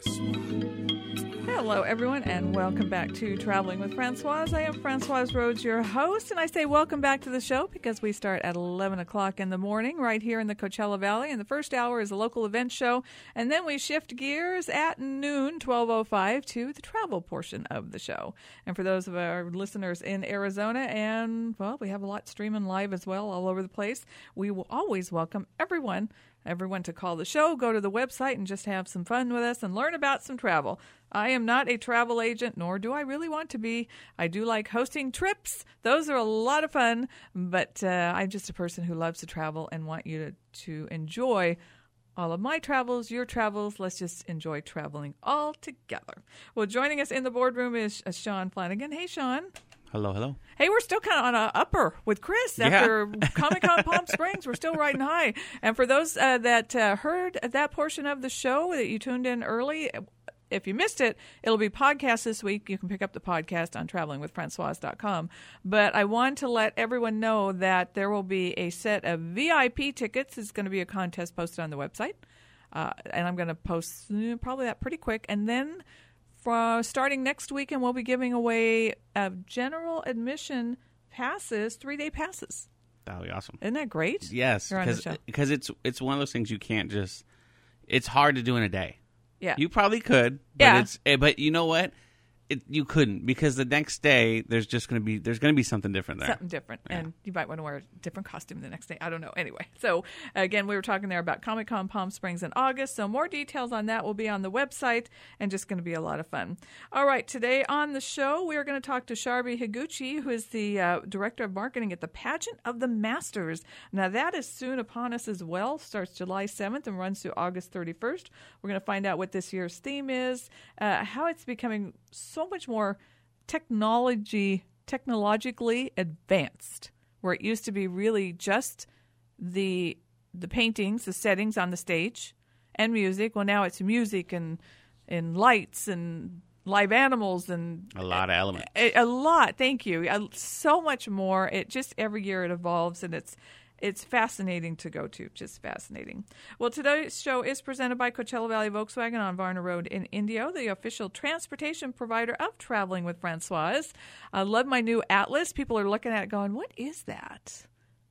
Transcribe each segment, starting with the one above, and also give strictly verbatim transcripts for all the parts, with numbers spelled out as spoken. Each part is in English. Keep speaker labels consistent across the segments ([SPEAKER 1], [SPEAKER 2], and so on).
[SPEAKER 1] Hello, everyone, and welcome back to Traveling with Francoise. I am Francoise Rhodes, your host, and I say welcome back to the show because we start at eleven o'clock in the morning right here in the Coachella Valley, and the first hour is a local event show, and then we shift gears at noon, twelve oh five, to the travel portion of the show. And for those of our listeners in Arizona, and, well, we have a lot streaming live as well all over the place, we will always welcome everyone Everyone to call the show, go to the website, and just have some fun with us and learn about some travel. I am not a travel agent, nor do I really want to be. I do like hosting trips. Those are a lot of fun, but uh, I'm just a person who loves to travel and want you to, to enjoy all of my travels, your travels. Let's just enjoy traveling all together. Well, joining us in the boardroom is uh, Sean Flanagan. Hey, Sean.
[SPEAKER 2] Hello, hello.
[SPEAKER 1] Hey, we're still kind of on a upper with Chris after yeah. Comic-Con Palm Springs. We're still riding high. And for those uh, that uh, heard that portion of the show that you tuned in early, if you missed it, it'll be podcast this week. You can pick up the podcast on traveling with francoise dot com. But I want to let everyone know that there will be a set of V I P tickets. It's going to be a contest posted on the website. Uh, and I'm going to post uh, probably that pretty quick. And then For starting next weekend, we'll be giving away uh, general admission passes, three-day passes.
[SPEAKER 2] That would be awesome.
[SPEAKER 1] Isn't that great?
[SPEAKER 2] Yes, because it's it's one of those things you can't just. It's hard to do in a day.
[SPEAKER 1] Yeah,
[SPEAKER 2] you probably could. But
[SPEAKER 1] yeah,
[SPEAKER 2] it's but you know what? It, you couldn't because the next day there's just going to be there's going to be something different there.
[SPEAKER 1] Something different, yeah. And you might want to wear a different costume the next day. I don't know. Anyway, so again, we were talking there about Comic-Con Palm Springs in August. So more details on that will be on the website, and just going to be a lot of fun. All right, today on the show we are going to talk to Sharbi Higuchi, who is the uh, director of marketing at the Pageant of the Masters. Now that is soon upon us as well. Starts July seventh and runs through August thirty-first. We're going to find out what this year's theme is, uh, how it's becoming so much more technology, technologically advanced, where it used to be really just the the paintings, the settings on the stage, and music. Well, now it's music and and lights and live animals and
[SPEAKER 2] a lot of elements.
[SPEAKER 1] A, a lot. Thank you. So much more. It just every year it evolves, and it's. It's fascinating to go to, just fascinating. Well, today's show is presented by Coachella Valley Volkswagen on Varna Road in Indio, the official transportation provider of Traveling with Francoise. I love my new Atlas. People are looking at it going, what is that?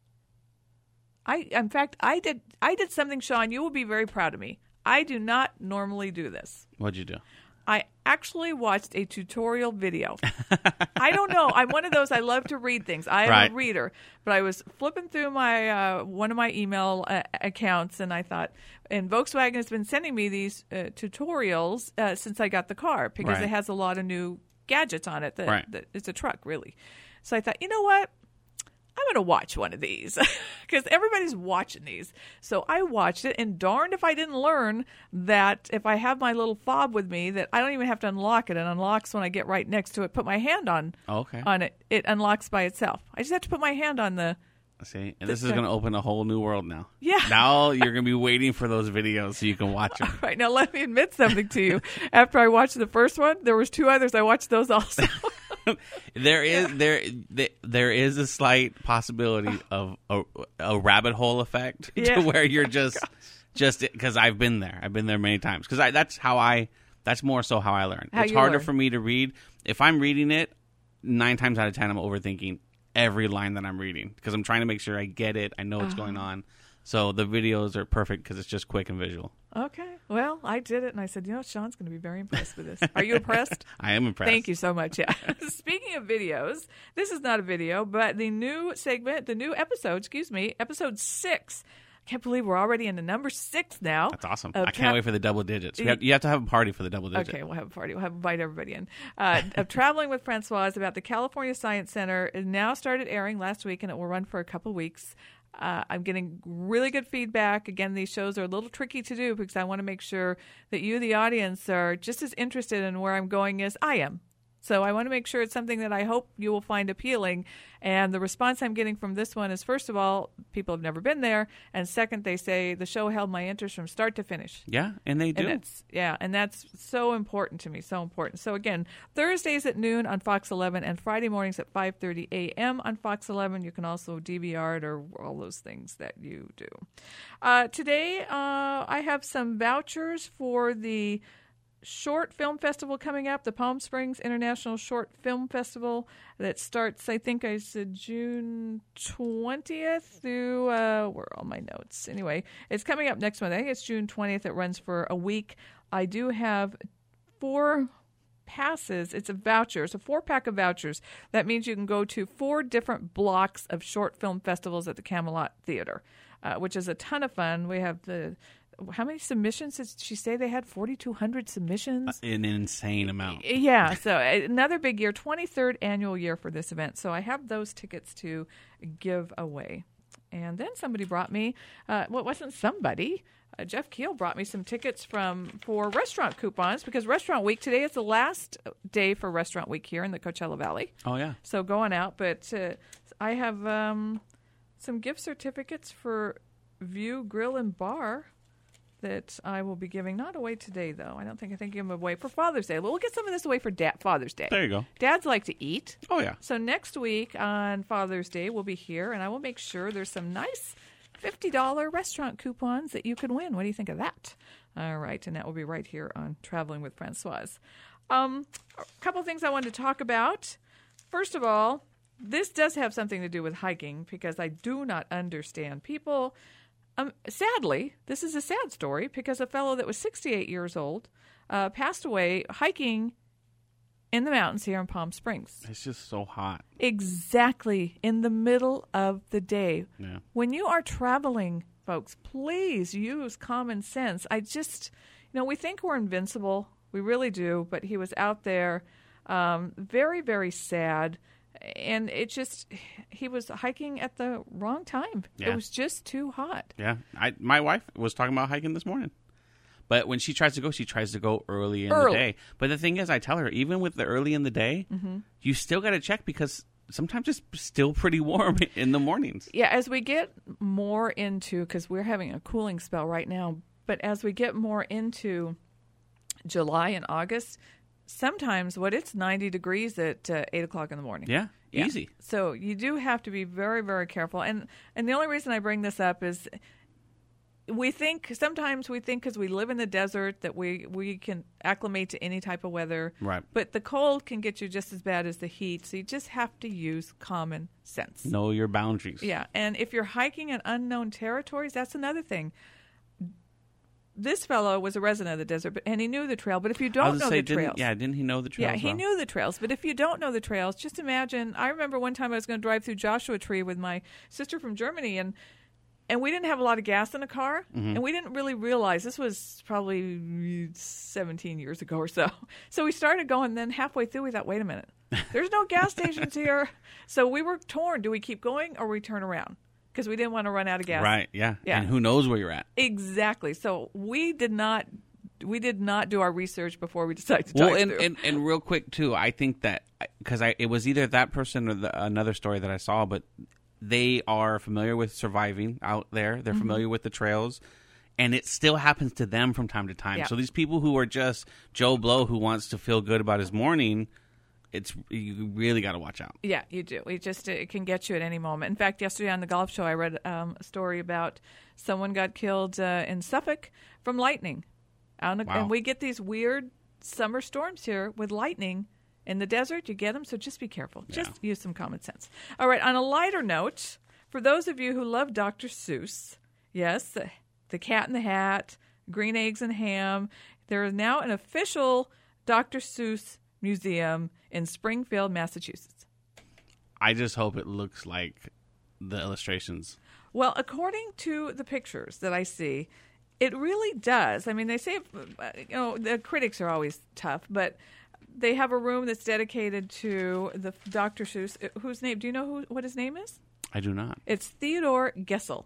[SPEAKER 1] I, in fact, I did I did something, Sean, you will be very proud of me. I do not normally do this.
[SPEAKER 2] What'd you do?
[SPEAKER 1] I actually watched a tutorial video. I don't know. I'm one of those, I love to read things. I am
[SPEAKER 2] right.
[SPEAKER 1] a reader. But I was flipping through my uh, one of my email uh, accounts, and I thought, and Volkswagen has been sending me these uh, tutorials uh, since I got the car because
[SPEAKER 2] right.
[SPEAKER 1] it has a lot of new gadgets on it. That,
[SPEAKER 2] right.
[SPEAKER 1] that it's a truck, really. So I thought, you know what? I'm going to watch one of these because everybody's watching these. So I watched it, and darned if I didn't learn that if I have my little fob with me, that I don't even have to unlock it. It unlocks when I get right next to it, put my hand on
[SPEAKER 2] oh, okay.
[SPEAKER 1] on it. It unlocks by itself. I just have to put my hand on the...
[SPEAKER 2] See, and this is going to open a whole new world now.
[SPEAKER 1] Yeah.
[SPEAKER 2] Now you're going to be waiting for those videos so you can watch them.
[SPEAKER 1] All right, now let me admit something to you. After I watched the first one, there was two others. I watched those also.
[SPEAKER 2] there is yeah. there there is a slight possibility of a, a rabbit hole effect
[SPEAKER 1] yeah.
[SPEAKER 2] to where you're
[SPEAKER 1] oh
[SPEAKER 2] just just because I've been there. I've been there many times because I that's how I that's more so how I learn.
[SPEAKER 1] How
[SPEAKER 2] it's harder
[SPEAKER 1] learn.
[SPEAKER 2] for me to read. If I'm reading it, nine times out of ten I'm overthinking every line that I'm reading because I'm trying to make sure I get it. I know what's uh-huh. going on. So the videos are perfect because it's just quick and visual.
[SPEAKER 1] Okay. Well, I did it, and I said, you know, Sean's going to be very impressed with this. Are you impressed?
[SPEAKER 2] I am impressed.
[SPEAKER 1] Thank you so much. Yeah. Speaking of videos, this is not a video, but the new segment, the new episode, excuse me, episode six. I can't believe we're already into number six now.
[SPEAKER 2] That's awesome. I can't tra- wait for the double digits. You have, you have to have a party for the double digits.
[SPEAKER 1] Okay, we'll have a party. We'll have invite everybody in. Uh, of Traveling with Francoise about the California Science Center. It now started airing last week, and it will run for a couple weeks. Uh, I'm getting really good feedback. Again, these shows are a little tricky to do because I want to make sure that you, the audience, are just as interested in where I'm going as I am. So I want to make sure it's something that I hope you will find appealing. And the response I'm getting from this one is, first of all, people have never been there. And second, they say the show held my interest from start to finish.
[SPEAKER 2] Yeah, and they do.
[SPEAKER 1] And it's, yeah, and that's so important to me, so important. So again, Thursdays at noon on Fox eleven and Friday mornings at five thirty a.m. on Fox eleven. You can also D V R it or all those things that you do. Uh, today, uh, I have some vouchers for the short film festival coming up, the Palm Springs International Short Film Festival that starts, I think I said June twentieth through, uh, where are all my notes? Anyway, it's coming up next month. I think it's June twentieth. It runs for a week. I do have four passes. It's a voucher. It's a four-pack of vouchers. That means you can go to four different blocks of short film festivals at the Camelot Theater, uh, which is a ton of fun. We have the... How many submissions did she say they had? forty-two hundred submissions?
[SPEAKER 2] An insane amount.
[SPEAKER 1] Yeah, so another big year, twenty-third annual year for this event. So I have those tickets to give away. And then somebody brought me, uh, well, it wasn't somebody, uh, Jeff Keel brought me some tickets from for restaurant coupons, because Restaurant Week, today is the last day for Restaurant Week here in the Coachella Valley.
[SPEAKER 2] Oh, yeah.
[SPEAKER 1] So going out, but uh, I have um, some gift certificates for View Grill and Bar that I will be giving, not away today, though. I don't think I think give them away for Father's Day. We'll get some of this away for Dad, Father's Day.
[SPEAKER 2] There you go.
[SPEAKER 1] Dads like to eat.
[SPEAKER 2] Oh, yeah.
[SPEAKER 1] So next week on Father's Day, we'll be here, and I will make sure there's some nice fifty dollars restaurant coupons that you can win. What do you think of that? All right, and that will be right here on Traveling with Francoise. Um, a couple of things I wanted to talk about. First of all, this does have something to do with hiking, because I do not understand people... Um, sadly, this is a sad story, because a fellow that was sixty-eight years old uh, passed away hiking in the mountains here in Palm Springs.
[SPEAKER 2] It's just so hot.
[SPEAKER 1] Exactly, in the middle of the day.
[SPEAKER 2] Yeah.
[SPEAKER 1] When you are traveling, folks, please use common sense. I just, you know, we think we're invincible. We really do, but he was out there, um, very, very sad. And it just, he was hiking at the wrong time.
[SPEAKER 2] Yeah.
[SPEAKER 1] It was just too hot.
[SPEAKER 2] Yeah. I my wife was talking about hiking this morning. But when she tries to go, she tries to go early in
[SPEAKER 1] Early.
[SPEAKER 2] the day. But the thing is, I tell her, even with the early in the day, mm-hmm. you still got to check, because sometimes it's still pretty warm in the mornings.
[SPEAKER 1] Yeah, as we get more into, because we're having a cooling spell right now, but as we get more into July and August, sometimes what it's ninety degrees at uh, eight o'clock in the morning.
[SPEAKER 2] Yeah,
[SPEAKER 1] yeah,
[SPEAKER 2] easy.
[SPEAKER 1] So you do have to be very, very careful. And and the only reason I bring this up is we think, sometimes we think because we live in the desert that we, we can acclimate to any type of weather.
[SPEAKER 2] Right.
[SPEAKER 1] But the cold can get you just as bad as the heat. So you just have to use common sense.
[SPEAKER 2] Know your boundaries.
[SPEAKER 1] Yeah. And if you're hiking in unknown territories, that's another thing. This fellow was a resident of the desert, but, and he knew the trail. But if you
[SPEAKER 2] I
[SPEAKER 1] don't
[SPEAKER 2] was
[SPEAKER 1] know
[SPEAKER 2] say,
[SPEAKER 1] the
[SPEAKER 2] didn't,
[SPEAKER 1] trails,
[SPEAKER 2] yeah, didn't he know the trails?
[SPEAKER 1] yeah, he
[SPEAKER 2] well?
[SPEAKER 1] knew the trails. But if you don't know the trails, just imagine. I remember one time I was going to drive through Joshua Tree with my sister from Germany, and and we didn't have a lot of gas in the car,
[SPEAKER 2] Mm-hmm.
[SPEAKER 1] and we didn't really realize this was probably seventeen years ago or so. So we started going. Then halfway through, we thought, wait a minute, there's no gas stations here. So we were torn. Do we keep going or we turn around? Because we didn't want to run out of gas.
[SPEAKER 2] Right, yeah.
[SPEAKER 1] Yeah.
[SPEAKER 2] And who knows where you're at.
[SPEAKER 1] Exactly. So we did not we did not do our research before we decided to
[SPEAKER 2] Well,
[SPEAKER 1] drive
[SPEAKER 2] and,
[SPEAKER 1] through.
[SPEAKER 2] and, and real quick, too, I think that, because I it was either that person or the, another story that I saw, but they are familiar with surviving out there. They're
[SPEAKER 1] Mm-hmm.
[SPEAKER 2] familiar with the trails. And it still happens to them from time to time.
[SPEAKER 1] Yeah.
[SPEAKER 2] So these people who are just Joe Blow who wants to feel good about his morning, it's you really got to watch out.
[SPEAKER 1] Yeah, you do. It just it can get you at any moment. In fact, yesterday on the golf show, I read um, a story about someone got killed uh, in Suffolk from lightning. Out in the,
[SPEAKER 2] Wow.
[SPEAKER 1] And we get these weird summer storms here with lightning. In the desert, you get them, so just be careful.
[SPEAKER 2] Yeah.
[SPEAKER 1] Just use some common sense. All right, on a lighter note, for those of you who love Doctor Seuss, yes, the, the Cat in the Hat, Green Eggs and Ham, there is now an official Doctor Seuss museum in Springfield, Massachusetts.
[SPEAKER 2] I just hope it looks like the illustrations.
[SPEAKER 1] Well, according to the pictures that I see, it really does. I mean, they say, you know, the critics are always tough, but they have a room that's dedicated to the Doctor Seuss, whose name, do you know who what his name is?
[SPEAKER 2] I do not.
[SPEAKER 1] It's Theodore Gessel,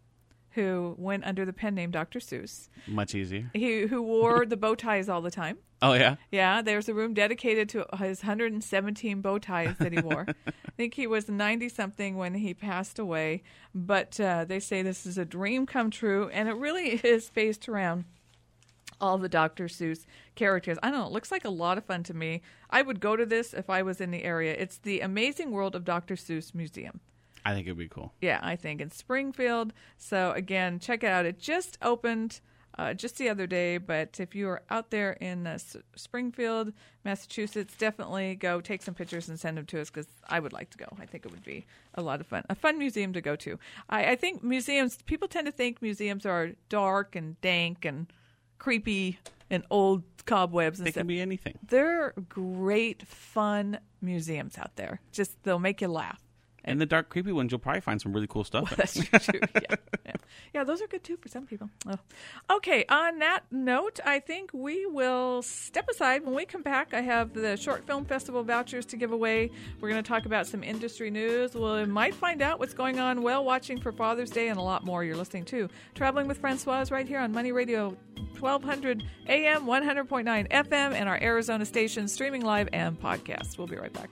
[SPEAKER 1] who went under the pen name Doctor Seuss.
[SPEAKER 2] Much easier.
[SPEAKER 1] He who wore the bow ties all the time.
[SPEAKER 2] Oh, yeah?
[SPEAKER 1] Yeah, there's a room dedicated to his one hundred seventeen bow ties that he wore. I think he was ninety-something when he passed away, but uh, they say this is a dream come true, and it really is based around all the Doctor Seuss characters. I don't know, it looks like a lot of fun to me. I would go to this if I was in the area. It's the Amazing World of Doctor Seuss Museum.
[SPEAKER 2] I think it'd be cool.
[SPEAKER 1] Yeah, I think in Springfield. So again, check it out. It just opened uh, just the other day. But if you are out there in uh, S- Springfield, Massachusetts, definitely go take some pictures and send them to us because I would like to go. I think it would be a lot of fun. A fun museum to go to. I, I think museums, people tend to think museums are dark and dank and creepy and old cobwebs and
[SPEAKER 2] They
[SPEAKER 1] stuff.
[SPEAKER 2] can be anything.
[SPEAKER 1] They're great, fun museums out there. Just they'll make you laugh.
[SPEAKER 2] And the dark, creepy ones, you'll probably find some really cool stuff.
[SPEAKER 1] Well, that's true. Yeah. yeah, yeah, those are good too for some people. Oh. Okay, on that note, I think we will step aside. When we come back, I have the Short Film Festival vouchers to give away. We're going to talk about some industry news. We might find out what's going on whale watching for Father's Day and a lot more. You're listening to Traveling with Francoise right here on Money Radio twelve hundred A M, one hundred point nine F M, and our Arizona station streaming live and podcast. We'll be right back.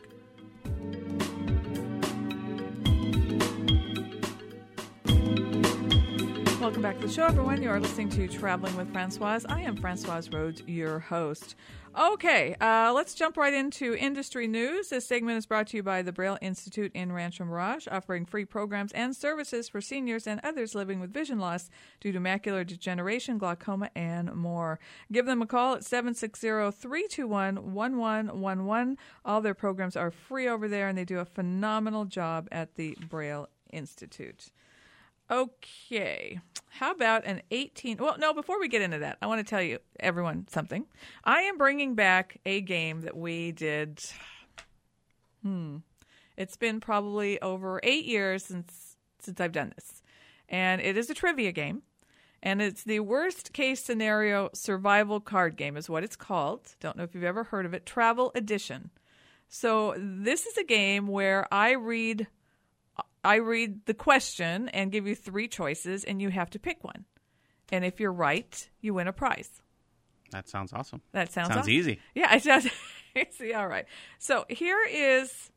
[SPEAKER 1] Welcome back to the show, everyone. You are listening to Traveling with Francoise. I am Francoise Rhodes, your host. Okay, uh, let's jump right into industry news. This segment is brought to you by the Braille Institute in Rancho Mirage, offering free programs and services for seniors and others living with vision loss due to macular degeneration, glaucoma, and more. Give them a call at seven six zero, three two one, one one one one. All their programs are free over there, and they do a phenomenal job at the Braille Institute. Okay, how about an eighteen... Well, no, before we get into that, I want to tell you, everyone, something. I am bringing back a game that we did... Hmm. It's been probably over eight years since since I've done this. And it is a trivia game. And it's the worst case scenario survival card game is what it's called. Don't know if you've ever heard of it. Travel Edition. So this is a game where I read... I read the question and give you three choices, and you have to pick one. And if you're right, you win a prize.
[SPEAKER 2] That sounds awesome.
[SPEAKER 1] That sounds
[SPEAKER 2] Sounds
[SPEAKER 1] awesome.
[SPEAKER 2] easy.
[SPEAKER 1] Yeah, it sounds easy. All right. So here is...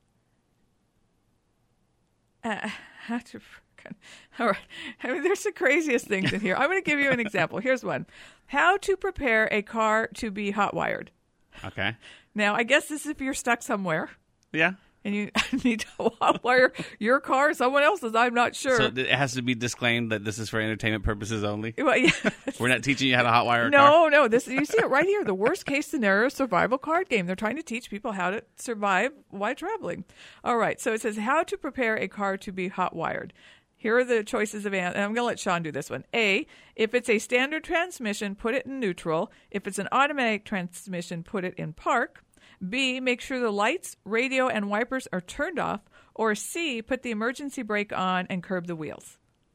[SPEAKER 1] Uh, how to... All right. I mean, there's the craziest things in here. I'm going to give you an example. Here's one. How to prepare a car to be hot-wired.
[SPEAKER 2] Okay.
[SPEAKER 1] Now, I guess this is if you're stuck somewhere.
[SPEAKER 2] Yeah.
[SPEAKER 1] And you need to hotwire your car or someone else's. I'm not sure.
[SPEAKER 2] So it has to be disclaimed that this is for entertainment purposes only?
[SPEAKER 1] Well, yeah.
[SPEAKER 2] We're not teaching you how to hotwire a
[SPEAKER 1] no,
[SPEAKER 2] car?
[SPEAKER 1] No, no. This, you see it right here. The worst case scenario survival card game. They're trying to teach people how to survive while traveling. All right. So it says how to prepare a car to be hot-wired. Here are the choices of answers. And I'm going to let Sean do this one. A, if it's a standard transmission, put it in neutral. If it's an automatic transmission, put it in park. B, make sure the lights, radio, and wipers are turned off. Or C, put the emergency brake on and curb the wheels.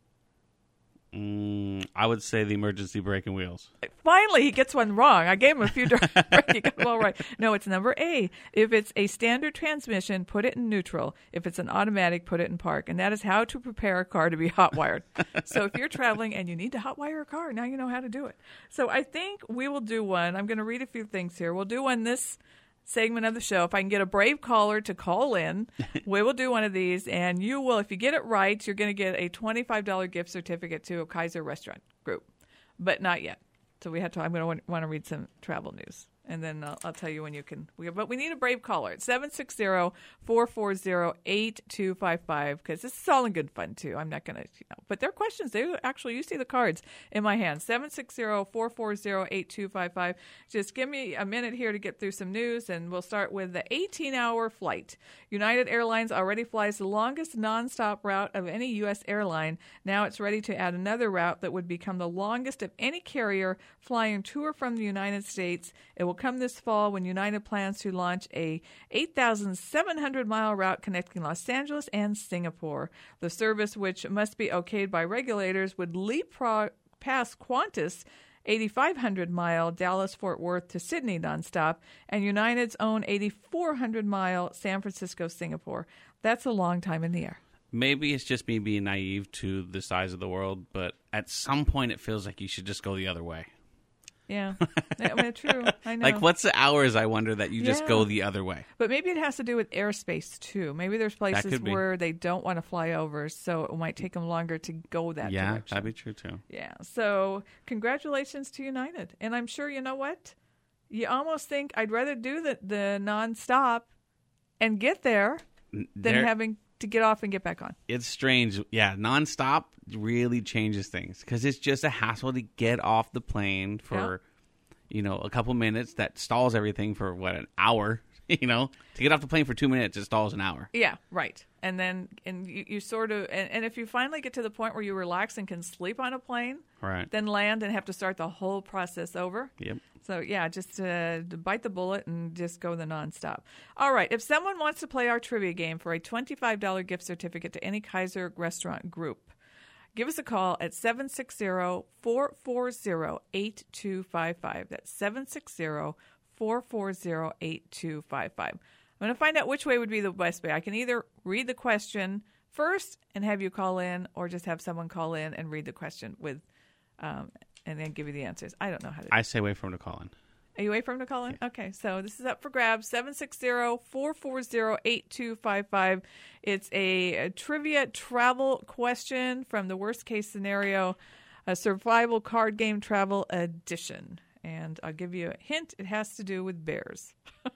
[SPEAKER 2] Mm, I would say the emergency brake and wheels.
[SPEAKER 1] Finally, he gets one wrong. I gave him a few. He got them all right. No, it's number A. If it's a standard transmission, put it in neutral. If it's an automatic, put it in park. And that is how to prepare a car to be hot-wired. So if you're traveling and you need to hot-wire a car, now you know how to do it. So I think we will do one. I'm going to read a few things here. We'll do one this segment of the show. If I can get a brave caller to call in, we will do one of these, and you will, if you get it right, you're going to get a twenty-five dollars gift certificate to a Kaiser Restaurant Group, but not yet. So we have to. I'm going to want to read some travel news, and then I'll, I'll tell you when you can. We, but we need a brave caller at seven six zero, four four zero, eight two five five because this is all in good fun too. I'm not going to, you know, but there are questions. They actually, you see the cards in my hand. seven six zero, four four zero, eight two five five. Just give me a minute here to get through some news, and we'll start with the eighteen-hour flight. United Airlines already flies the longest nonstop route of any U S airline. Now it's ready to add another route that would become the longest of any carrier flying to or from the United States. It will come this fall when United plans to launch a eight thousand seven hundred mile route connecting Los Angeles and Singapore. The service, which must be okayed by regulators, would leapfrog past Qantas' eighty-five hundred mile Dallas-Fort Worth to Sydney nonstop and United's own eighty-four hundred mile San Francisco-Singapore. That's a long time in the air.
[SPEAKER 2] Maybe it's just me being naive to the size of the world, but at some point it feels like you should just go the other way.
[SPEAKER 1] Yeah, I mean, true. I know.
[SPEAKER 2] Like, what's the hours, I wonder, that you just
[SPEAKER 1] Yeah.
[SPEAKER 2] go the other way?
[SPEAKER 1] But maybe it has to do with airspace, too. Maybe there's places
[SPEAKER 2] could be.
[SPEAKER 1] where they don't want to fly over, so it might take them longer to go that
[SPEAKER 2] yeah,
[SPEAKER 1] direction.
[SPEAKER 2] that'd be true, too.
[SPEAKER 1] Yeah, so congratulations to United. And I'm sure, you know what? You almost think I'd rather do the, the nonstop and get there than
[SPEAKER 2] They're-
[SPEAKER 1] having to get off and get back on.
[SPEAKER 2] It's strange. Yeah, nonstop really changes things because it's just a hassle to get off the plane for, yeah. you know, a couple minutes. That stalls everything for, what, an hour? You know, to get off the plane for two minutes, it stalls an hour.
[SPEAKER 1] Yeah, right. And then and you, you sort of, and, and if you finally get to the point where you relax and can sleep on a plane,
[SPEAKER 2] right.
[SPEAKER 1] then land and have to start the whole process over.
[SPEAKER 2] Yep.
[SPEAKER 1] So, yeah, just uh, bite the bullet and just go the nonstop. All right. If someone wants to play our trivia game for a twenty-five dollars gift certificate to any Kaiser restaurant group, give us a call at seven six zero, four four zero, eight two five five. That's seven six zero, four four zero, eight two five five. I'm going to find out which way would be the best way. I can either read the question first and have you call in, or just have someone call in and read the question with um, and then give you the answers. I don't know how to do
[SPEAKER 2] I say wait for him to call in.
[SPEAKER 1] Are you wait for him to call in? Okay, so this is up for grabs, seven six zero, four four zero, eight two five five. It's a, a trivia travel question from the worst case scenario, a survival card game travel edition. And I'll give you a hint. It has to do with bears.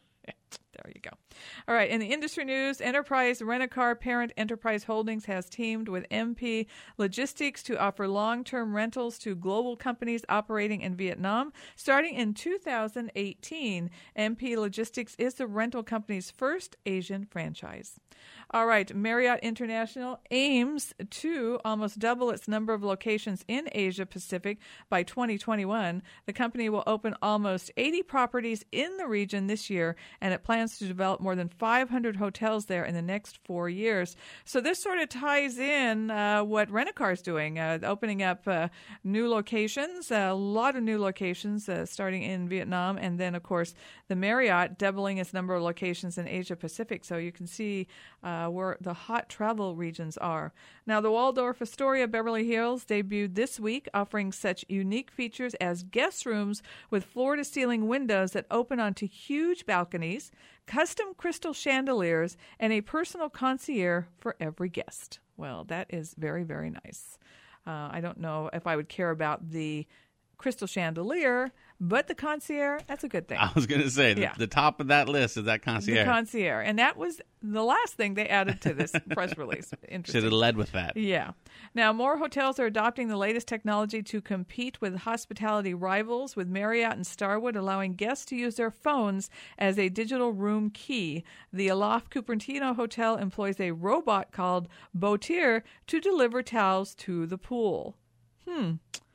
[SPEAKER 1] There you go. All right. In the industry news, Enterprise Rent-A-Car parent Enterprise Holdings has teamed with M P Logistics to offer long-term rentals to global companies operating in Vietnam. Starting in two thousand eighteen, M P Logistics is the rental company's first Asian franchise. All right. Marriott International aims to almost double its number of locations in Asia Pacific by twenty twenty-one. The company will open almost eighty properties in the region this year, and it plans to develop more than five hundred hotels there in the next four years. So this sort of ties in uh, what Rent-A-Car is doing, uh, opening up uh, new locations, a lot of new locations uh, starting in Vietnam, and then, of course, the Marriott doubling its number of locations in Asia Pacific. So you can see uh, where the hot travel regions are. Now, the Waldorf Astoria Beverly Hills debuted this week, offering such unique features as guest rooms with floor-to-ceiling windows that open onto huge balconies, custom crystal chandeliers, and a personal concierge for every guest. Well, that is very, very nice. Uh, I don't know if I would care about the crystal chandelier, but the concierge, that's a good thing.
[SPEAKER 2] I was going to say, the,
[SPEAKER 1] yeah.
[SPEAKER 2] the top of that list is that concierge.
[SPEAKER 1] The concierge. And that was the last thing they added to this press release. Interesting.
[SPEAKER 2] Should have led with that.
[SPEAKER 1] Yeah. Now, more hotels are adopting the latest technology to compete with hospitality rivals, with Marriott and Starwood allowing guests to use their phones as a digital room key. The Aloft Cupertino Hotel employs a robot called Botier to deliver towels to the pool. Hmm.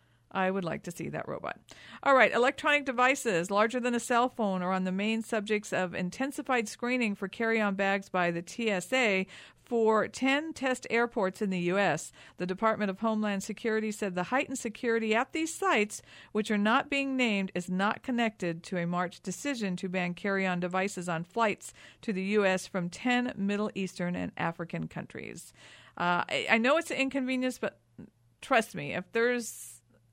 [SPEAKER 1] I would like to see that robot. All right, electronic devices larger than a cell phone are on the main subjects of intensified screening for carry-on bags by the T S A for ten test airports in the U S. The Department of Homeland Security said the heightened security at these sites, which are not being named, is not connected to a March decision to ban carry-on devices on flights to the U S from ten Middle Eastern and African countries. Uh, I, I know it's an inconvenience, but trust me, if there's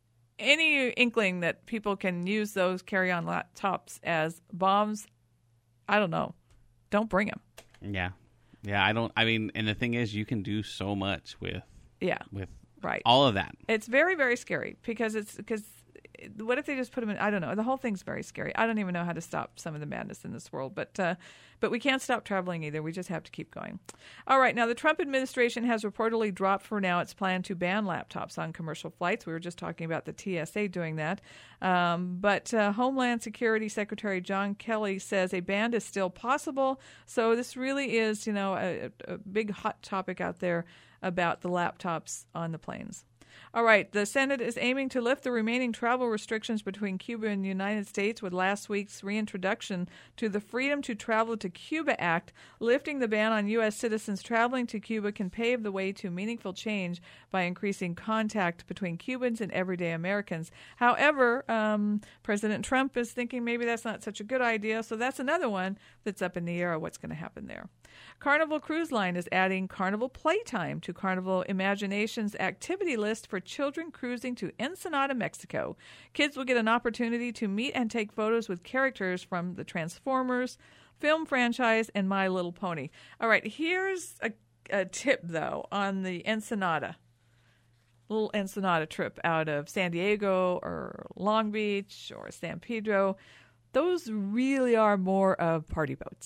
[SPEAKER 1] any inkling that people can use those carry-on laptops as bombs, I don't know. Don't bring them.
[SPEAKER 2] Yeah. Yeah, I don't, I mean, and the thing is, you can do so much with,
[SPEAKER 1] yeah,
[SPEAKER 2] with
[SPEAKER 1] right.
[SPEAKER 2] all of that.
[SPEAKER 1] It's very, very scary because it's, because what if they just put them in, I don't know. The whole thing's very scary. I don't even know how to stop some of the madness in this world, but, uh, but we can't stop traveling either. We just have to keep going. All right. Now, the Trump administration has reportedly dropped for now its plan to ban laptops on commercial flights. We were just talking about the T S A doing that. Um, but uh, Homeland Security Secretary John Kelly says a ban is still possible. So this really is, you know, a, a big hot topic out there about the laptops on the planes. All right. The Senate is aiming to lift the remaining travel restrictions between Cuba and the United States with last week's reintroduction to the Freedom to Travel to Cuba Act. Lifting the ban on U S citizens traveling to Cuba can pave the way to meaningful change by increasing contact between Cubans and everyday Americans. However, um, President Trump is thinking maybe that's not such a good idea, so that's another one that's up in the air of what's going to happen there. Carnival Cruise Line is adding Carnival Playtime to Carnival Imagination's activity list for children cruising to Ensenada, Mexico. Kids will get an opportunity to meet and take photos with characters from the Transformers film franchise and My Little Pony. All right, here's a, a tip, though, on the Ensenada. Little Ensenada trip out of San Diego or Long Beach or San Pedro. Those really are more of party boats.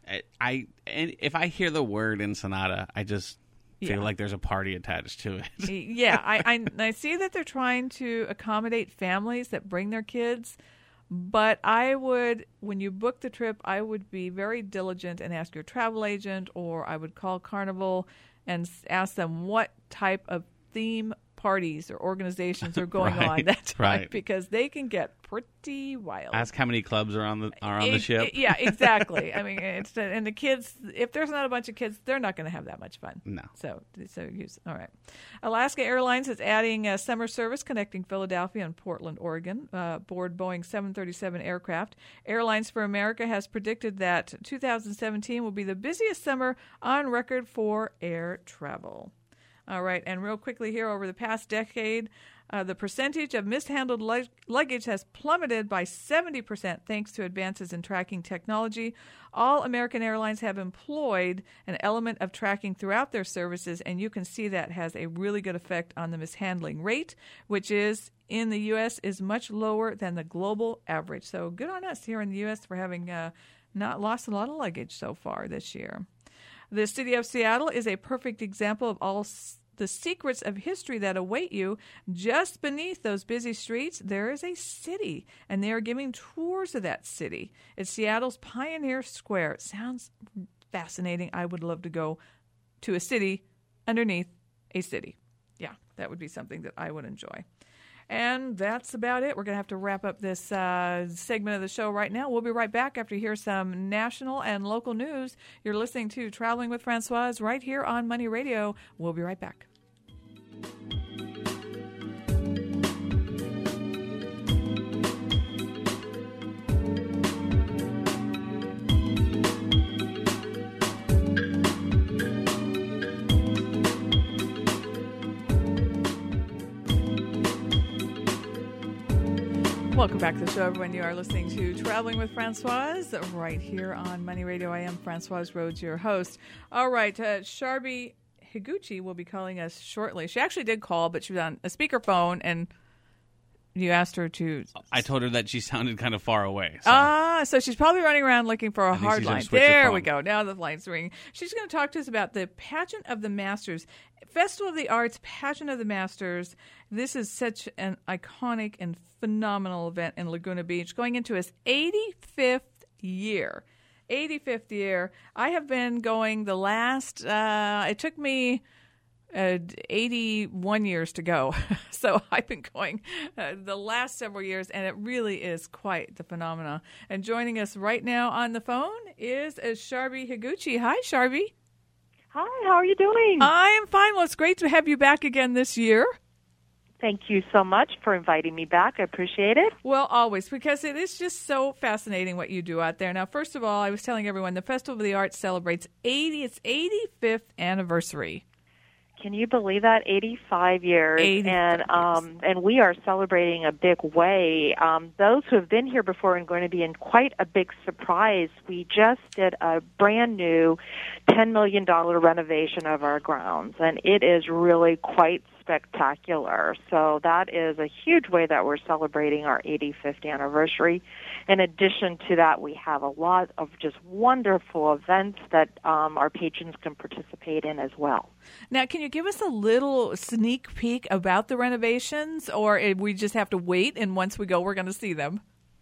[SPEAKER 2] I, I and if I hear the word Ensenada, I just feel
[SPEAKER 1] Yeah.
[SPEAKER 2] like there's a party attached to it.
[SPEAKER 1] Yeah, I, I I see that they're trying to accommodate families that bring their kids, but I would, when you book the trip, I would be very diligent and ask your travel agent, or I would call Carnival and s- ask them what type of theme parties or organizations are going
[SPEAKER 2] Right,
[SPEAKER 1] on that time,
[SPEAKER 2] right.
[SPEAKER 1] because they can get pretty wild.
[SPEAKER 2] Ask how many clubs are on the are on the
[SPEAKER 1] It-
[SPEAKER 2] ship.
[SPEAKER 1] it- yeah, exactly. I mean, it's and the kids. If there's not a bunch of kids, they're not going to have that much fun.
[SPEAKER 2] No.
[SPEAKER 1] So, so use all right. Alaska Airlines is adding a summer service connecting Philadelphia and Portland, Oregon, uh, aboard Boeing seven thirty-seven aircraft. Airlines for America has predicted that two thousand seventeen will be the busiest summer on record for air travel. All right, and real quickly here, over the past decade, uh, the percentage of mishandled lug- luggage has plummeted by seventy percent thanks to advances in tracking technology. All American Airlines have employed an element of tracking throughout their services, and you can see that has a really good effect on the mishandling rate, which is in the U S is much lower than the global average. So good on us here in the U S for having uh, not lost a lot of luggage so far this year. The city of Seattle is a perfect example of all s- the secrets of history that await you. Just beneath those busy streets, there is a city, and they are giving tours of that city. It's Seattle's Pioneer Square. It sounds fascinating. I would love to go to a city underneath a city. Yeah, that would be something that I would enjoy. And that's about it. We're going to have to wrap up this uh, segment of the show right now. We'll be right back after you hear some national and local news. You're listening to Traveling with Francoise right here on Money Radio. We'll be right back. Welcome back to the show, everyone. You are listening to Traveling with Francoise right here on Money Radio. I am Francoise Rhodes, your host. All right, uh, Sharbi Higuchi will be calling us shortly. She actually did call, but she was on a speakerphone, and you asked her to...
[SPEAKER 2] I told her that she sounded kind of far away. So.
[SPEAKER 1] Ah, so she's probably running around looking for a
[SPEAKER 2] I think
[SPEAKER 1] hard
[SPEAKER 2] she's gonna
[SPEAKER 1] line.
[SPEAKER 2] switch her
[SPEAKER 1] There
[SPEAKER 2] phone.
[SPEAKER 1] we go. Now the line's ringing. She's going to talk to us about the Pageant of the Masters, Festival of the Arts, Pageant of the Masters. This is such an iconic and phenomenal event in Laguna Beach, going into its eighty-fifth year. eighty-fifth year. I have been going the last, uh, it took me uh, eighty-one years to go. So I've been going uh, the last several years, and it really is quite the phenomena. And joining us right now on the phone is uh, Sharbi Higuchi. Hi, Sharbi.
[SPEAKER 3] Hi, how are you doing?
[SPEAKER 1] I am fine. Well, it's great to have you back again this year.
[SPEAKER 3] Thank you so much for inviting me back. I appreciate it.
[SPEAKER 1] Well, always, because it is just so fascinating what you do out there. Now, first of all, I was telling everyone the Festival of the Arts celebrates eighty its eighty-fifth anniversary.
[SPEAKER 3] Can you believe that? eighty-five years.
[SPEAKER 1] eighty-five
[SPEAKER 3] and um,
[SPEAKER 1] years.
[SPEAKER 3] and we are celebrating a big way. Um, those who have been here before are going to be in quite a big surprise. We just did a brand new ten million dollars renovation of our grounds, and it is really quite spectacular. So that is a huge way that we're celebrating our eighty-fifth anniversary. In addition to that, we have a lot of just wonderful events that um, our patrons can participate in as well.
[SPEAKER 1] Now, can you give us a little sneak peek about the renovations, or if we just have to wait, and once we go, we're going to see them?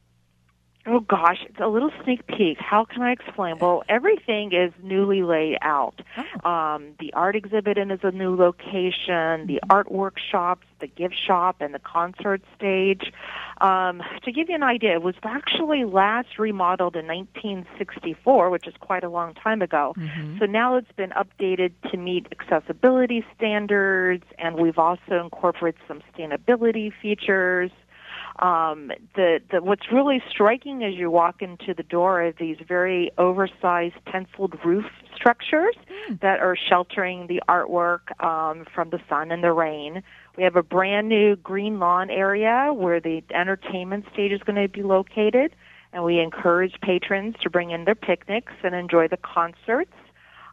[SPEAKER 3] Oh, gosh, it's a little sneak peek. How can I explain? Well, everything is newly laid out.
[SPEAKER 1] Oh.
[SPEAKER 3] Um, the art exhibit is a new location, the art workshops, the gift shop, and the concert stage. Um, to give you an idea, it was actually last remodeled in nineteen sixty-four, which is quite a long time ago.
[SPEAKER 1] Mm-hmm.
[SPEAKER 3] So now it's been updated to meet accessibility standards, and we've also incorporated some sustainability features. Um, the, the what's really striking as you walk into the door are these very oversized tensiled roof structures
[SPEAKER 1] Mm.
[SPEAKER 3] that are sheltering the artwork um, from the sun and the rain. We have a brand new green lawn area where the entertainment stage is going to be located, and we encourage patrons to bring in their picnics and enjoy the concerts.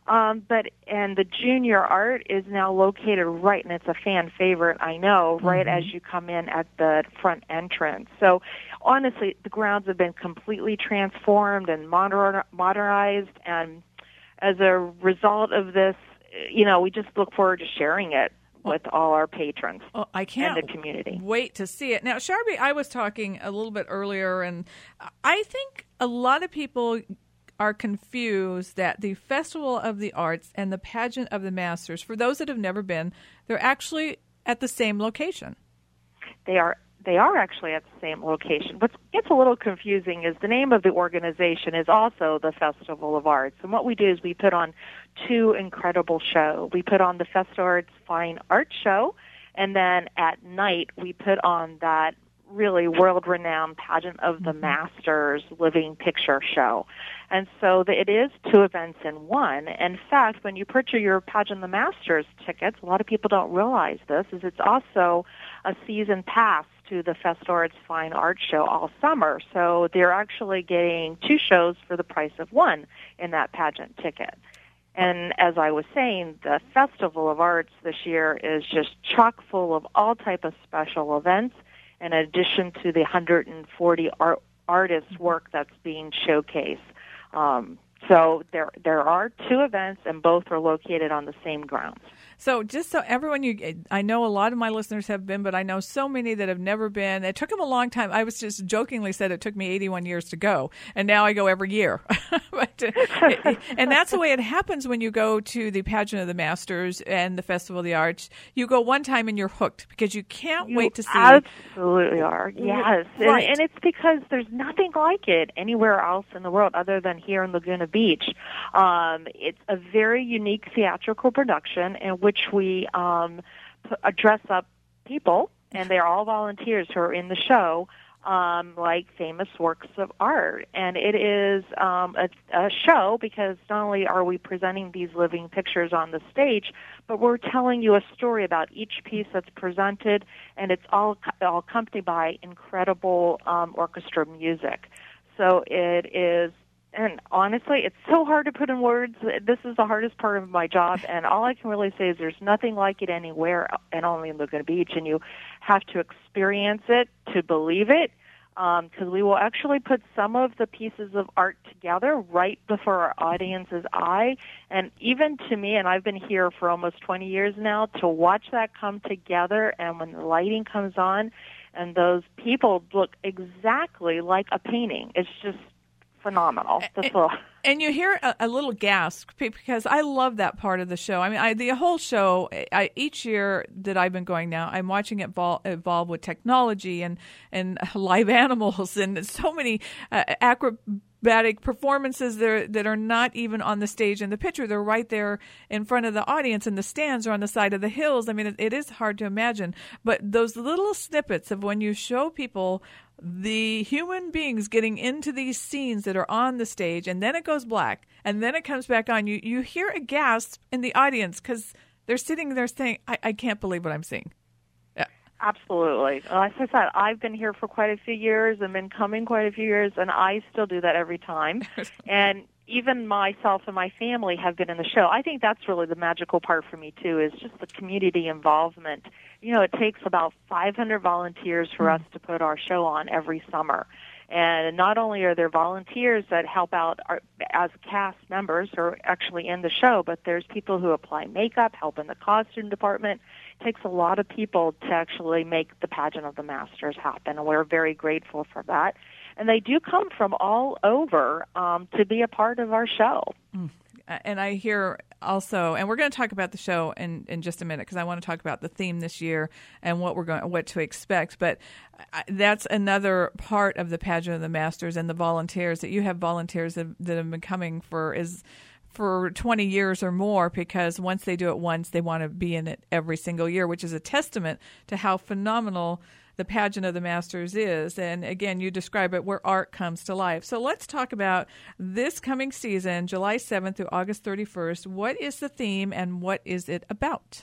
[SPEAKER 3] Um, but and the junior art is now located right, and it's a fan favorite, I know, right
[SPEAKER 1] Mm-hmm.
[SPEAKER 3] as you come in at the front entrance. So honestly, the grounds have been completely transformed and moder- modernized, and as a result of this, you know, we just look forward to sharing it with all our patrons
[SPEAKER 1] Oh, I can't
[SPEAKER 3] and the community.
[SPEAKER 1] wait to see it. Now, Sharby, I was talking a little bit earlier, and I think a lot of people are confused that the Festival of the Arts and the Pageant of the Masters, for those that have never been, they're actually at the same location.
[SPEAKER 3] They are they are actually at the same location. What gets a little confusing is the name of the organization is also the Festival of Arts. And what we do is we put on two incredible shows. We put on the Festival Arts Fine Art Show, and then at night we put on that really world-renowned Pageant of the Masters Living Picture Show. And so the, it is two events in one. In fact, when you purchase your Pageant of the Masters tickets, a lot of people don't realize this, is it's also a season pass to the Festival Arts Fine Art Show all summer. So they're actually getting two shows for the price of one in that pageant ticket. And as I was saying, the Festival of Arts this year is just chock full of all type of special events, in addition to the one hundred forty art, artists' work that's being showcased. Um, so there there are two events, and both are located on the same grounds.
[SPEAKER 1] So just so everyone, you, I know a lot of my listeners have been, but I know so many that have never been. It took them a long time. I was just jokingly said it took me eighty-one years to go, and now I go every year. but, uh, and that's the way it happens when you go to the Pageant of the Masters and the Festival of the Arts. You go one time and you're hooked because you can't
[SPEAKER 3] You
[SPEAKER 1] wait to see.
[SPEAKER 3] Absolutely are, yes.
[SPEAKER 1] Right.
[SPEAKER 3] And, and it's because there's nothing like it anywhere else in the world other than here in Laguna Beach. Um, it's a very unique theatrical production in which we um, p- uh, dress up people, and they're all volunteers who are in the show, um, like famous works of art. And it is um, a, a show because not only are we presenting these living pictures on the stage, but we're telling you a story about each piece that's presented, and it's all, all accompanied by incredible um, orchestra music. So it is. And honestly, it's so hard to put in words. This is the hardest part of my job, and all I can really say is there's nothing like it anywhere, and only in Laguna Beach, and you have to experience it to believe it, because um, we will actually put some of the pieces of art together right before our audience's eye, and even to me, and I've been here for almost twenty years now, to watch that come together, and when the lighting comes on, and those people look exactly like a painting, it's just phenomenal. That's all.
[SPEAKER 1] And you hear a, a little gasp because I love that part of the show. I mean, I, the whole show, I, each year that I've been going now, I'm watching it evol- evolve with technology and, and live animals and so many uh, acrobatic performances there that are not even on the stage in the picture. They're right there in front of the audience, and the stands are on the side of the hills. I mean, it, it is hard to imagine. But those little snippets of when you show people the human beings getting into these scenes that are on the stage, and then it goes black, and then it comes back on. You you hear a gasp in the audience because they're sitting there saying, I, I can't believe what I'm seeing. Yeah.
[SPEAKER 3] Absolutely. Well, as I said, I've been here for quite a few years and been coming quite a few years, and I still do that every time. And even myself and my family have been in the show. I think that's really the magical part for me, too, is just the community involvement. You know, it takes about five hundred volunteers for mm. us to put our show on every summer. And not only are there volunteers that help out our, as cast members who are actually in the show, but there's people who apply makeup, help in the costume department. It takes a lot of people to actually make the Pageant of the Masters happen, and we're very grateful for that. And they do come from all over um, to be a part of our show.
[SPEAKER 1] Mm. And I hear also, and we're going to talk about the show in, in just a minute because I want to talk about the theme this year and what we're going, what to expect. But that's another part of the Pageant of the Masters and the volunteers, that you have volunteers that, that have been coming for is for twenty years or more, because once they do it once, they want to be in it every single year, which is a testament to how phenomenal the Pageant of the Masters is. And again, you describe it where art comes to life. So let's talk about this coming season, July seventh through August thirty-first. What is the theme and what is it about?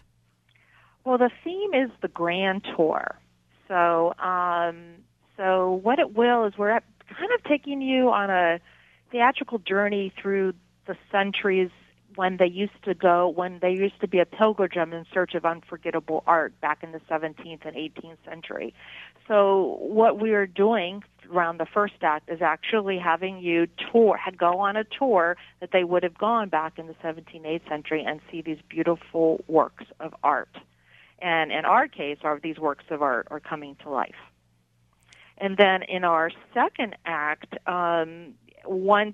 [SPEAKER 3] Well, the theme is the Grand Tour. So, um, so what it will is we're kind of taking you on a theatrical journey through the centuries, when they used to go, when there used to be a pilgrim in search of unforgettable art back in the seventeenth and eighteenth century. So what we are doing around the first act is actually having you tour, had go on a tour that they would have gone back in the seventeenth, eighth century and see these beautiful works of art. And in our case, our, these works of art are coming to life. And then in our second act, um, once,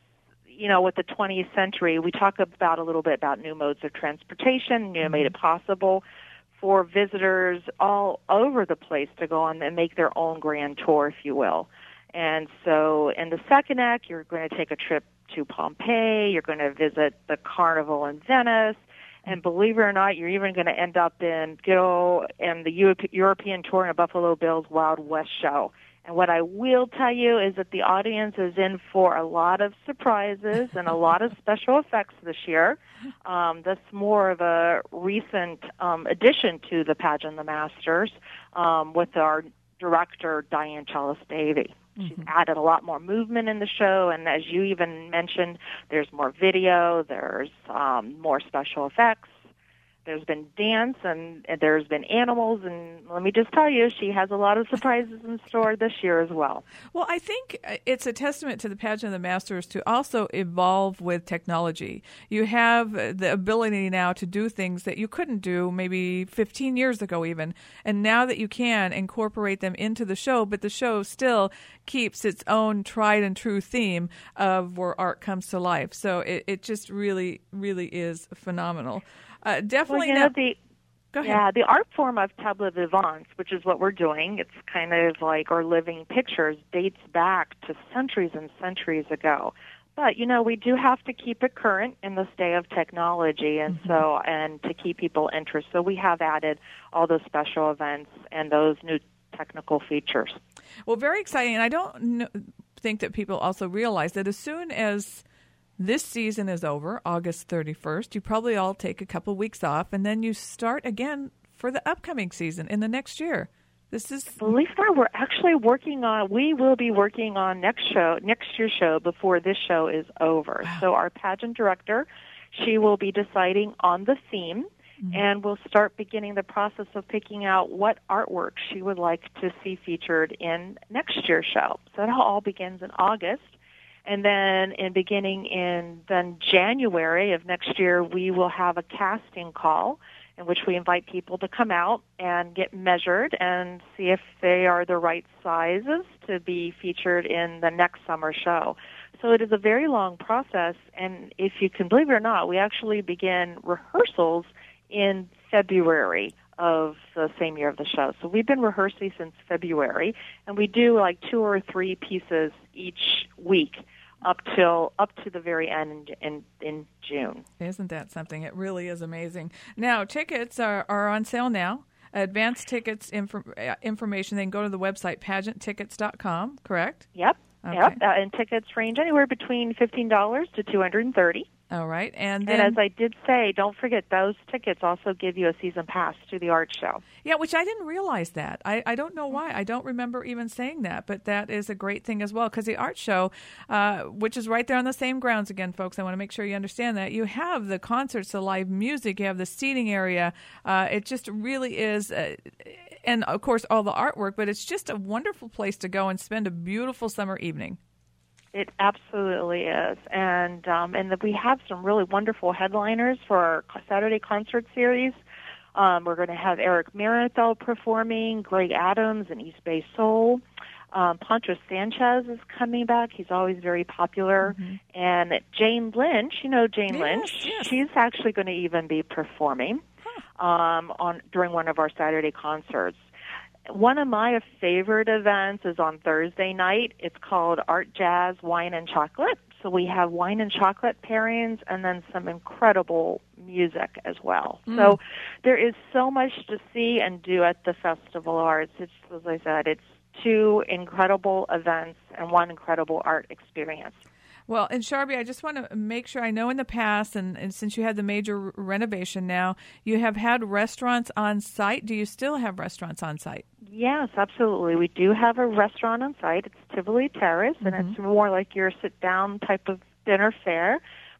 [SPEAKER 3] you know, with the twentieth century, we talk about a little bit about new modes of transportation, you know, made it possible for visitors all over the place to go on and make their own grand tour, if you will. And so in the second act, you're going to take a trip to Pompeii, you're going to visit the Carnival in Venice, and believe it or not, you're even going to end up in go in the Europe, European tour in a Buffalo Bills Wild West show. And what I will tell you is that the audience is in for a lot of surprises and a lot of special effects this year. Um, that's more of a recent um, addition to the Pageant of the Masters um, with our director, Diane Chalice-Davy. She's mm-hmm. added a lot more movement in the show, and as you even mentioned, there's more video, there's um, more special effects. There's been dance, and, and there's been animals, and let me just tell you, she has a lot of surprises in store this year as well.
[SPEAKER 1] Well, I think it's a testament to the Pageant of the Masters to also evolve with technology. You have the ability now to do things that you couldn't do maybe fifteen years ago even, and now that you can incorporate them into the show, but the show still keeps its own tried and true theme of where art comes to life. So it, it just really, really is phenomenal. Uh, definitely.
[SPEAKER 3] Well, you know, the,
[SPEAKER 1] Go ahead.
[SPEAKER 3] Yeah, the art form of table vivants, which is what we're doing, it's kind of like our living pictures, dates back to centuries and centuries ago. But, you know, we do have to keep it current in this day of technology, and mm-hmm. so, and to keep people interested. So we have added all those special events and those new technical features.
[SPEAKER 1] Well, very exciting. And I don't know, think that people also realize that as soon as this season is over, August thirty-first, you probably all take a couple weeks off, and then you start again for the upcoming season in the next year. This is
[SPEAKER 3] Believe it or not, we're actually working on, we will be working on next show, next year's show before this show is over. Wow. So our pageant director, she will be deciding on the theme, mm-hmm. and we'll start beginning the process of picking out what artwork she would like to see featured in next year's show. So that all begins in August. And then in beginning in then January of next year, we will have a casting call in which we invite people to come out and get measured and see if they are the right sizes to be featured in the next summer show. So it is a very long process, and if you can believe it or not, we actually begin rehearsals in February of the same year of the show. So we've been rehearsing since February, and we do like two or three pieces each week up till up to the very end in, in, in June.
[SPEAKER 1] Isn't that something? It really is amazing. Now, tickets are, are on sale now. Advanced tickets inf- information, they can go to the website pageant tickets dot com, correct?
[SPEAKER 3] Yep.
[SPEAKER 1] Okay.
[SPEAKER 3] Yep. Uh, and tickets range anywhere between fifteen dollars to two hundred thirty dollars.
[SPEAKER 1] All right. And then,
[SPEAKER 3] and as I did say, don't forget, those tickets also give you a season pass to the art show.
[SPEAKER 1] Yeah, which I didn't realize that. I, I don't know why. I don't remember even saying that, but that is a great thing as well, because the art show, uh, which is right there on the same grounds again, folks, I want to make sure you understand that. You have the concerts, the live music, you have the seating area. Uh, it just really is, uh, and of course all the artwork, but it's just a wonderful place to go and spend a beautiful summer evening.
[SPEAKER 3] It absolutely is, and um, and we have some really wonderful headliners for our Saturday concert series. Um, we're going to have Eric Marienthal performing, Greg Adams and East Bay Soul. Um, Poncho Sanchez is coming back. He's always very popular. Mm-hmm. And Jane Lynch, you know Jane
[SPEAKER 1] yes,
[SPEAKER 3] Lynch,
[SPEAKER 1] yes.
[SPEAKER 3] she's actually going to even be performing huh. um, on during one of our Saturday concerts. One of my favorite events is on Thursday night. It's called Art, Jazz, Wine, and Chocolate. So we have wine and chocolate pairings and then some incredible music as well. Mm. So there is so much to see and do at the Festival of Arts. It's, as I said, it's two incredible events and one incredible art experience.
[SPEAKER 1] Well, and Sharby, I just want to make sure, I know in the past, and, and since you had the major renovation now, you have had restaurants on site. Do you still have restaurants on site?
[SPEAKER 3] Yes, absolutely. We do have a restaurant on site. It's Tivoli Terrace, mm-hmm. and it's more like your sit-down type of dinner fare.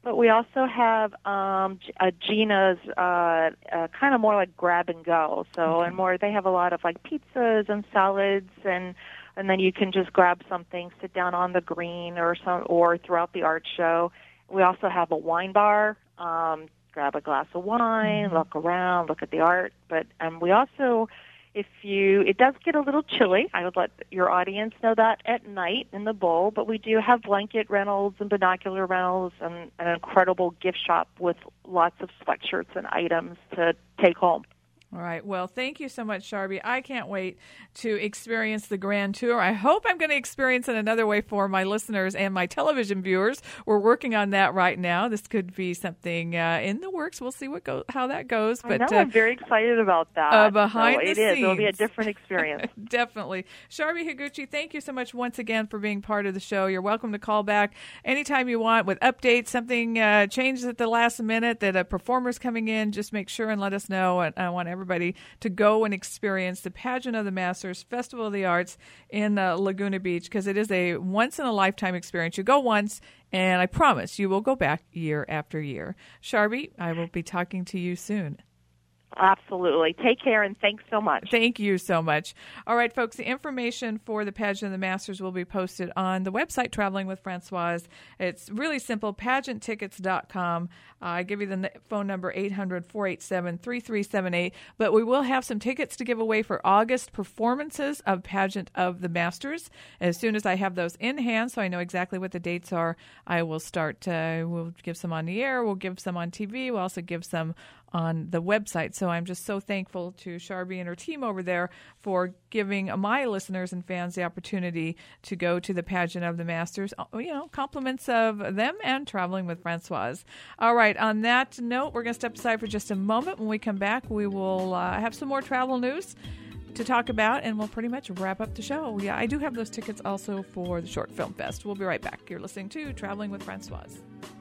[SPEAKER 3] but we also have um, a Gina's uh, uh, kind of more like grab and go. So okay. and more, they have a lot of like pizzas and salads, and and then you can just grab something, sit down on the green or some or throughout the art show. We also have a wine bar. Um, grab a glass of wine, mm-hmm. look around, look at the art. But um, we also, if you, it does get a little chilly. I would let your audience know that at night in the bowl. But we do have blanket rentals and binocular rentals and an incredible gift shop with lots of sweatshirts and items to take home.
[SPEAKER 1] All right. Well, thank you so much, Sharby. I can't wait to experience the Grand Tour. I hope I'm going to experience it another way for my listeners and my television viewers. We're working on that right now. This could be something uh, in the works. We'll see what go- how that goes.
[SPEAKER 3] But
[SPEAKER 1] I
[SPEAKER 3] know,
[SPEAKER 1] uh,
[SPEAKER 3] I'm very excited about that.
[SPEAKER 1] Uh, behind
[SPEAKER 3] so
[SPEAKER 1] the
[SPEAKER 3] it
[SPEAKER 1] scenes.
[SPEAKER 3] is. It'll be a different experience.
[SPEAKER 1] Definitely. Sharby Higuchi, thank you so much once again for being part of the show. You're welcome to call back anytime you want with updates. Something uh, changes at the last minute that a performer's coming in. Just make sure and let us know. And I want everybody to go and experience the Pageant of the Masters Festival of the Arts in uh, Laguna Beach, because it is a once-in-a-lifetime experience. You go once, and I promise you will go back year after year. Sharby, I will be talking to you soon.
[SPEAKER 3] Absolutely. Take care, and thanks so much.
[SPEAKER 1] Thank you so much. All right, folks, the information for the Pageant of the Masters will be posted on the website, Traveling with Francoise. It's really simple, pageant tickets dot com. Uh, I give you the phone number, eight hundred, four eight seven, three three seven eight. But we will have some tickets to give away for August performances of Pageant of the Masters. As soon as I have those in hand, so I know exactly what the dates are, I will start. Uh, we'll give some on the air. We'll give some on T V. We'll also give some on the website. So I'm just so thankful to Sharby and her team over there for giving my listeners and fans the opportunity to go to the Pageant of the Masters. You know, compliments of them and Traveling with Francoise. All right, on that note, we're going to step aside for just a moment. When we come back, we will uh, have some more travel news to talk about, and we'll pretty much wrap up the show. Yeah, I do have those tickets also for the Short Film Fest. We'll be right back. You're listening to Traveling with Francoise.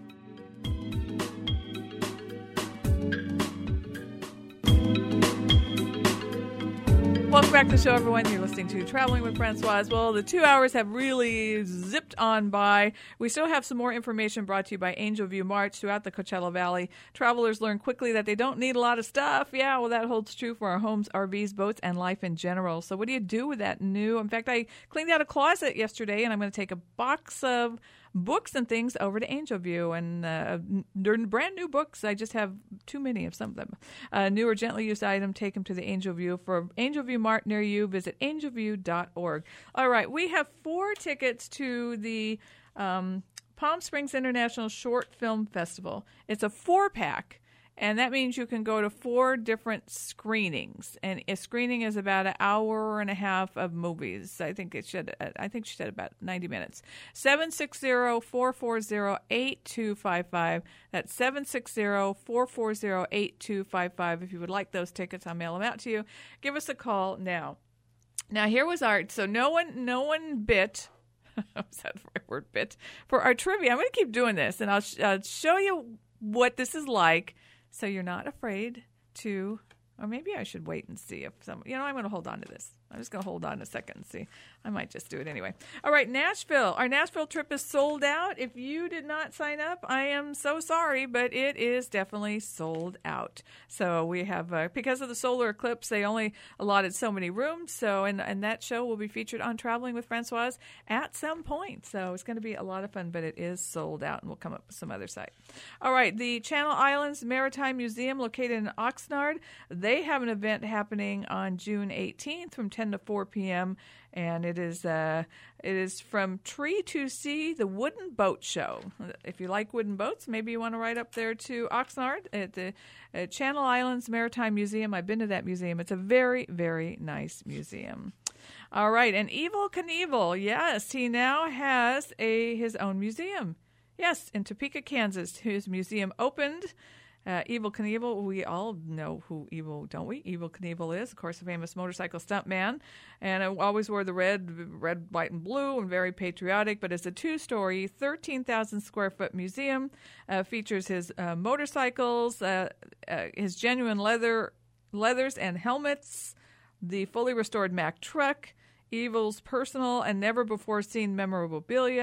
[SPEAKER 1] Welcome back to the show, everyone. You're listening to Traveling with Francoise. Well, the two hours have really zipped on by. We still have some more information brought to you by Angel View March throughout the Coachella Valley. Travelers learn quickly that they don't need a lot of stuff. Yeah, well, that holds true for our homes, R Vs, boats, and life in general. So what do you do with that new? In fact, I cleaned out a closet yesterday, and I'm going to take a box of books and things over to Angel View, and uh, they're brand new books. I just have too many of some of them. Uh, new or gently used item, take them to the Angel View. For Angel View Mart near you, visit angel view dot org. All right, we have four tickets to the um, Palm Springs International Short Film Festival. It's a four-pack. And that means you can go to four different screenings, and a screening is about an hour and a half of movies. I think it should. I think she said about ninety minutes. Seven six zero four four zero eight two five five. That's seven six zero four four zero eight two five five. If you would like those tickets, I'll mail them out to you. Give us a call now. Now here was our. So no one, no one bit. What's that word? Bit for our trivia. I'm going to keep doing this, and I'll, sh- I'll show you what this is like. So you're not afraid to, or maybe I should wait and see if some, you know, I'm going to hold on to this. I'm just going to hold on a second and see. I might just do it anyway. All right, Nashville. Our Nashville trip is sold out. If you did not sign up, I am so sorry, but it is definitely sold out. So we have, uh, because of the solar eclipse, they only allotted so many rooms. So, and, and that show will be featured on Traveling with Francoise at some point. So it's going to be a lot of fun, but it is sold out, and we'll come up with some other site. All right, the Channel Islands Maritime Museum located in Oxnard, they have an event happening on June eighteenth from ten to four p.m., and it is uh, it is from Tree to Sea, the Wooden Boat Show. If you like wooden boats, maybe you want to ride up there to Oxnard at the uh, Channel Islands Maritime Museum. I've been to that museum. It's a very, very nice museum. All right, and Evel Knievel, yes, he now has a his own museum. Yes, in Topeka, Kansas, his museum opened. Uh, Evel Knievel, we all know who Evel, don't we? Evel Knievel is, of course, a famous motorcycle stuntman, and I always wore the red, red, white, and blue, and very patriotic. But it's a two-story, thirteen thousand square foot museum. Uh, features his uh, motorcycles, uh, uh, his genuine leather, leathers and helmets, the fully restored Mack truck, Evel's personal and never before seen memorabilia.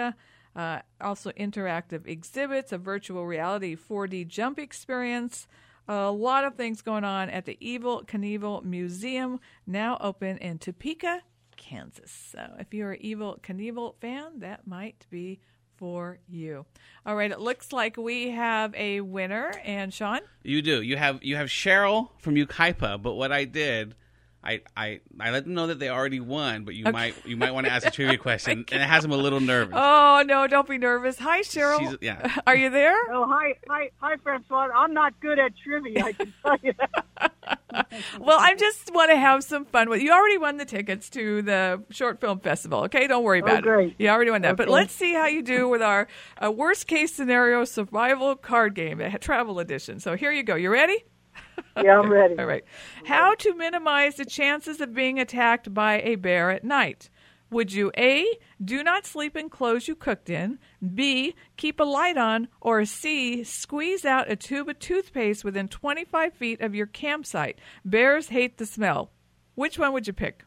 [SPEAKER 1] Uh, also interactive exhibits, a virtual reality four D jump experience. A lot of things going on at the Evel Knievel Museum, now open in Topeka, Kansas. So if you're an Evel Knievel fan, that might be for you. All right, it looks like we have a winner. And Sean?
[SPEAKER 2] You do. You have you have Cheryl from Yucaipa, but what I did, I, I, I let them know that they already won, but you
[SPEAKER 1] Okay.
[SPEAKER 2] might you might want to ask a trivia question, and it has them a little nervous.
[SPEAKER 1] Oh, no, don't be nervous. Hi, Cheryl.
[SPEAKER 2] She's- yeah.
[SPEAKER 1] Are you there?
[SPEAKER 4] Oh, hi, hi, hi, Francois. I'm not good at trivia, I can tell you that.
[SPEAKER 1] Well, I just want to have some fun with you. Already won the tickets to the Short Film Festival, okay? Don't worry about
[SPEAKER 4] Oh, great.
[SPEAKER 1] it. You already won that. But
[SPEAKER 4] Okay.
[SPEAKER 1] let's see how you do with our uh, worst case scenario survival card game, a travel edition. So here you go. You ready?
[SPEAKER 4] Yeah, I'm ready.
[SPEAKER 1] All right. How to minimize the chances of being attacked by a bear at night? Would you A, do not sleep in clothes you cooked in, B, keep a light on, or C, squeeze out a tube of toothpaste within twenty-five feet of your campsite? Bears hate the smell. Which one would you pick?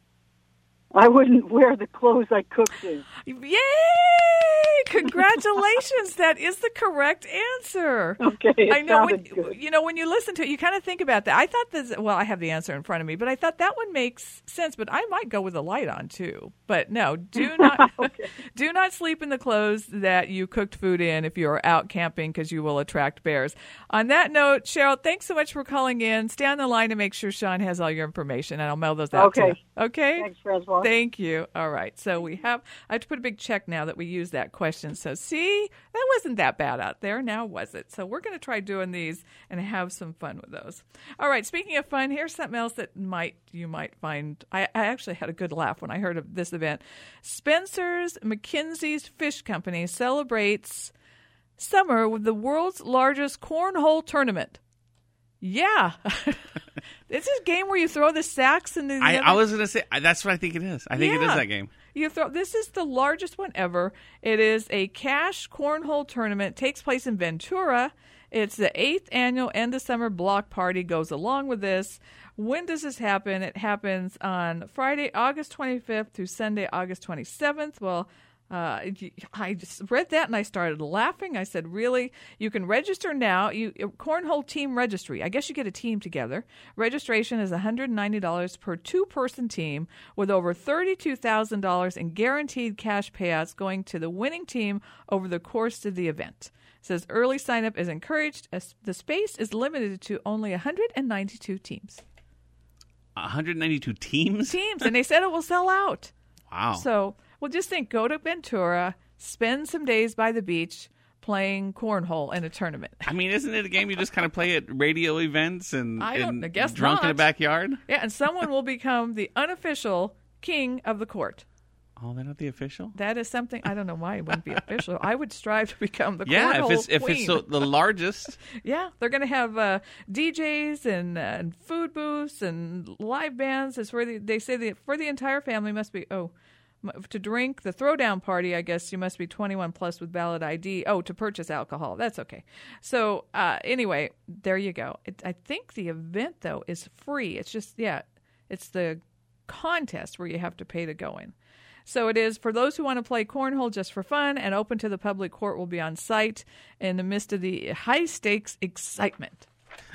[SPEAKER 4] I wouldn't wear the clothes I cooked in.
[SPEAKER 1] Yay! Congratulations. That is the correct answer.
[SPEAKER 4] Okay, it
[SPEAKER 1] I know when
[SPEAKER 4] sounded good.
[SPEAKER 1] you know when you listen to it, you kind of think about that. I thought this. Well, I have the answer in front of me, but I thought that one makes sense. But I might go with the light on too. But no, do not do not sleep in the clothes that you cooked food in if you are out camping, because you will attract bears. On that note, Cheryl, thanks so much for calling in. Stay on the line to make sure Sean has all your information, and I'll mail those out to
[SPEAKER 4] Okay.
[SPEAKER 1] you. Okay.
[SPEAKER 4] Thanks, Francois.
[SPEAKER 1] Thank you. All right. So we have, I have to put a big check now that we used that question. So see, that wasn't that bad out there. Now was it? So we're going to try doing these and have some fun with those. All right. Speaking of fun, here's something else that might, you might find, I, I actually had a good laugh when I heard of this event. Spencer's McKinsey's Fish Company celebrates summer with the world's largest cornhole tournament. Yeah. This is a game where you throw the sacks into the
[SPEAKER 2] I,
[SPEAKER 1] other-
[SPEAKER 2] I was gonna say that's what I think it is. I think it is
[SPEAKER 1] Yeah.
[SPEAKER 2] that game.
[SPEAKER 1] You throw. This is the largest one ever. It is a cash cornhole tournament. It takes place in Ventura. It's the eighth annual end of summer block party. Goes along with this. When does this happen? It happens on Friday, August twenty-fifth through Sunday, August twenty-seventh. Well, uh, I just read that and I started laughing. I said, really? You can register now. You Cornhole Team Registry. I guess you get a team together. Registration is one hundred ninety dollars per two-person team with over thirty-two thousand dollars in guaranteed cash payouts going to the winning team over the course of the event. It says early sign-up is encouraged. As the space is limited to only one hundred ninety-two teams.
[SPEAKER 2] one hundred ninety-two teams.
[SPEAKER 1] Teams, and they said it will sell out.
[SPEAKER 2] Wow.
[SPEAKER 1] So, well, just think, go to Ventura, spend some days by the beach playing cornhole in a tournament.
[SPEAKER 2] I mean, isn't it a game you just kind of play at radio events and,
[SPEAKER 1] I don't-
[SPEAKER 2] and
[SPEAKER 1] I guess
[SPEAKER 2] drunk in
[SPEAKER 1] not.
[SPEAKER 2] the backyard?
[SPEAKER 1] Yeah, and someone will become the unofficial king of the court.
[SPEAKER 2] Oh, they're not the official.
[SPEAKER 1] That is something, I don't know why it wouldn't be official. I would strive to become the
[SPEAKER 2] Yeah,
[SPEAKER 1] cornhole
[SPEAKER 2] if it's if
[SPEAKER 1] queen.
[SPEAKER 2] it's so, the largest.
[SPEAKER 1] Yeah, they're going to have uh, D Js and, uh, and food booths and live bands. It's for the, they say the, for the entire family must be, oh, m- to drink the throwdown party, I guess you must be twenty-one plus with valid I D. Oh, to purchase alcohol. That's okay. So uh, anyway, there you go. It, I think the event, though, is free. It's just, yeah, it's the contest where you have to pay to go in. So it is for those who want to play cornhole just for fun, and open to the public. Court will be on site in the midst of the high-stakes excitement.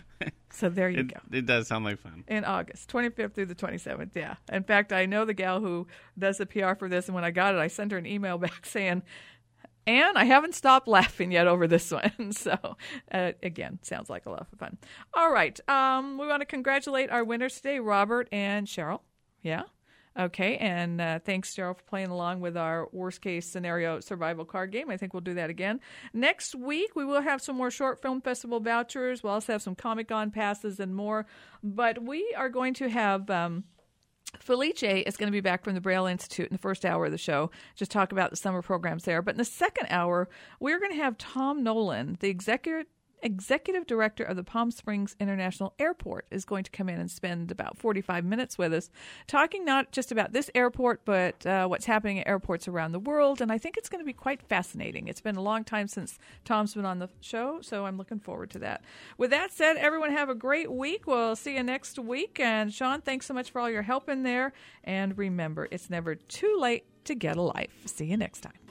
[SPEAKER 1] So there you
[SPEAKER 2] It,
[SPEAKER 1] go.
[SPEAKER 2] it does sound like fun.
[SPEAKER 1] In August, twenty-fifth through the twenty-seventh, yeah. In fact, I know the gal who does the P R for this, and when I got it, I sent her an email back saying, and I haven't stopped laughing yet over this one. So, uh, again, sounds like a lot of fun. All right. Um, we want to congratulate our winners today, Robert and Cheryl. Yeah? Okay, and uh, thanks, Cheryl, for playing along with our worst-case scenario survival card game. I think we'll do that again. Next week, we will have some more Short Film Festival vouchers. We'll also have some Comic-Con passes and more. But we are going to have... Um, Felice is going to be back from the Braille Institute in the first hour of the show. Just talk about the summer programs there. But in the second hour, we're going to have Tom Nolan, the executive executive director of the Palm Springs International Airport, is going to come in and spend about forty-five minutes with us, talking not just about this airport, but uh, what's happening at airports around the world. And I think it's going to be quite fascinating. It's been a long time since Tom's been on the show, so I'm looking forward to that. With that said, everyone have a great week. We'll see you next week. And Sean, thanks so much for all your help in there. And remember, it's never too late to get a life. See you next time.